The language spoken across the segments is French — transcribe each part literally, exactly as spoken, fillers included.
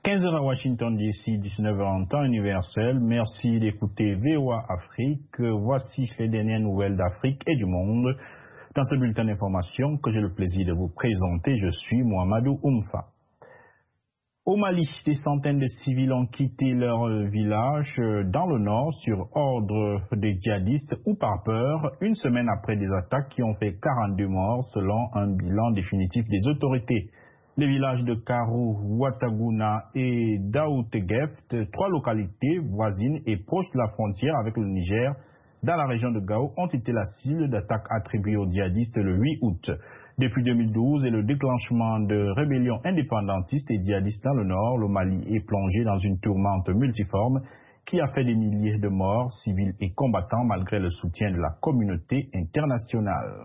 quinze heures à Washington D C, dix-neuf heures en temps universel. Merci d'écouter V O A Afrique. Voici les dernières nouvelles d'Afrique et du monde. Dans ce bulletin d'information que j'ai le plaisir de vous présenter, je suis Mohamedou Oumfa. Au Mali, des centaines de civils ont quitté leur village dans le nord sur ordre des djihadistes ou par peur, une semaine après des attaques qui ont fait quarante-deux morts selon un bilan définitif des autorités. Les villages de Karou, Ouattaguna et Daoutegeft, trois localités voisines et proches de la frontière avec le Niger, dans la région de Gao, ont été la cible d'attaques attribuées aux djihadistes le huit août. Depuis deux mille douze et le déclenchement de rébellions indépendantistes et djihadistes dans le nord, le Mali est plongé dans une tourmente multiforme qui a fait des milliers de morts, civils et combattants, malgré le soutien de la communauté internationale.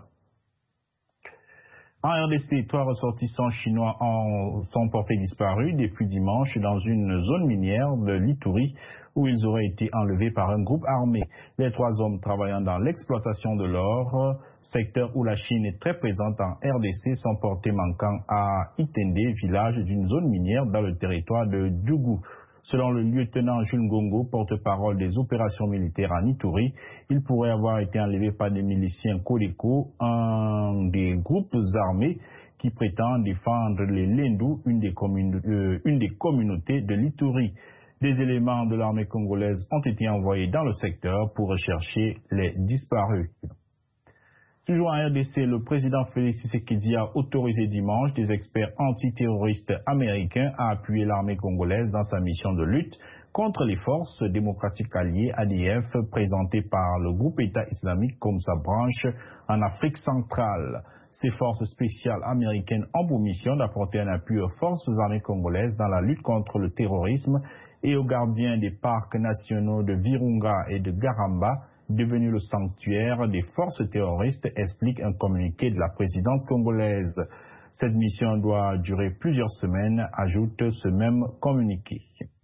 En R D C, trois ressortissants chinois en sont portés disparus depuis dimanche dans une zone minière de l'Ituri où ils auraient été enlevés par un groupe armé. Les trois hommes travaillant dans l'exploitation de l'or, secteur où la Chine est très présente en R D C, sont portés manquants à Itende, village d'une zone minière dans le territoire de Djougou. Selon le lieutenant Jules Ngongo, porte-parole des opérations militaires en Ituri, il pourrait avoir été enlevé par des miliciens Codeco, un des groupes armés qui prétend défendre les Lendou, une des, euh, une des communautés de l'Ituri. Des éléments de l'armée congolaise ont été envoyés dans le secteur pour rechercher les disparus. Toujours en R D C, le président Félix Tshisekedi a autorisé dimanche des experts antiterroristes américains à appuyer l'armée congolaise dans sa mission de lutte contre les forces démocratiques alliées A D F présentées par le groupe État islamique comme sa branche en Afrique centrale. Ces forces spéciales américaines ont pour mission d'apporter un appui aux forces armées congolaises dans la lutte contre le terrorisme et aux gardiens des parcs nationaux de Virunga et de Garamba, devenu le sanctuaire des forces terroristes, explique un communiqué de la présidence congolaise. Cette mission doit durer plusieurs semaines, ajoute ce même communiqué.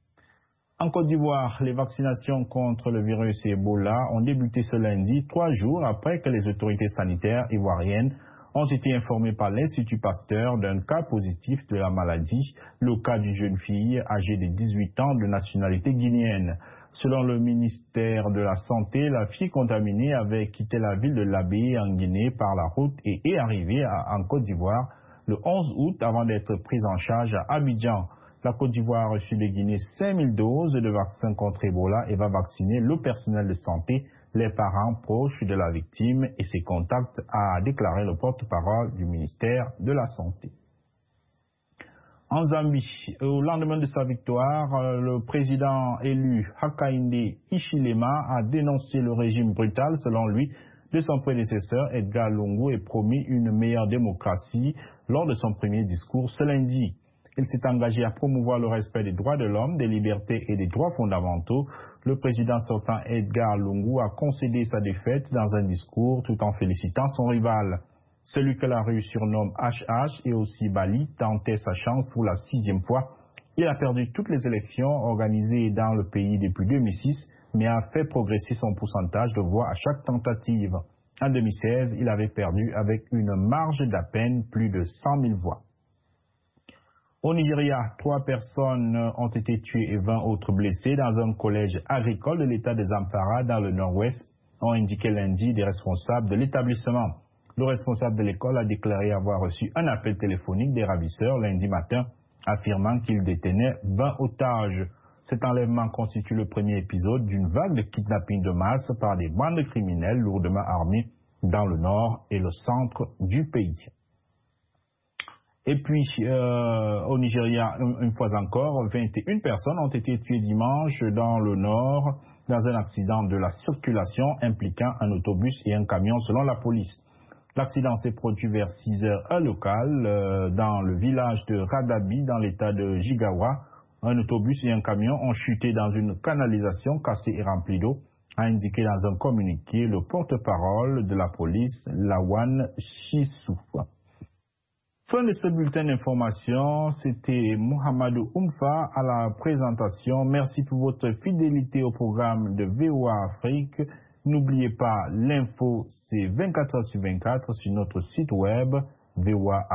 En Côte d'Ivoire, les vaccinations contre le virus Ebola ont débuté ce lundi, trois jours après que les autorités sanitaires ivoiriennes ont été informées par l'Institut Pasteur d'un cas positif de la maladie, le cas d'une jeune fille âgée de dix-huit ans de nationalité guinéenne. Selon le ministère de la Santé, la fille contaminée avait quitté la ville de l'Abbaye en Guinée par la route et est arrivée à, en Côte d'Ivoire le onze août avant d'être prise en charge à Abidjan. La Côte d'Ivoire a reçu de Guinée cinq mille doses de vaccins contre Ebola et va vacciner le personnel de santé, les parents proches de la victime et ses contacts, a déclaré le porte-parole du ministère de la Santé. En Zambie, au lendemain de sa victoire, le président élu Hakainde Hichilema a dénoncé le régime brutal, selon lui, de son prédécesseur Edgar Lungu et promis une meilleure démocratie lors de son premier discours ce lundi. Il s'est engagé à promouvoir le respect des droits de l'homme, des libertés et des droits fondamentaux. Le président sortant Edgar Lungu a concédé sa défaite dans un discours tout en félicitant son rival. Celui que la rue surnomme H H et aussi Bali tentait sa chance pour la sixième fois. Il a perdu toutes les élections organisées dans le pays depuis deux mille six, mais a fait progresser son pourcentage de voix à chaque tentative. En deux mille seize, il avait perdu avec une marge d'à peine plus de cent mille voix. Au Nigeria, trois personnes ont été tuées et vingt autres blessées dans un collège agricole de l'État de Zamfara dans le nord-ouest, ont indiqué lundi des responsables de l'établissement. Le responsable de l'école a déclaré avoir reçu un appel téléphonique des ravisseurs lundi matin, affirmant qu'ils détenaient vingt otages. Cet enlèvement constitue le premier épisode d'une vague de kidnapping de masse par des bandes criminelles lourdement armées dans le nord et le centre du pays. Et puis, euh, au Nigeria, une fois encore, vingt et une personnes ont été tuées dimanche dans le nord dans un accident de la circulation impliquant un autobus et un camion selon la police. L'accident s'est produit vers six heures heure locale euh, dans le village de Radabi dans l'état de Jigawa. Un autobus et un camion ont chuté dans une canalisation cassée et remplie d'eau, a indiqué dans un communiqué le porte-parole de la police, Lawan Chisou. Fin de ce bulletin d'information, c'était Mohamedou Oumfa à la présentation. Merci pour votre fidélité au programme de V O A Afrique. N'oubliez pas, l'info, c'est vingt-quatre heures sur vingt-quatre sur notre site web V O A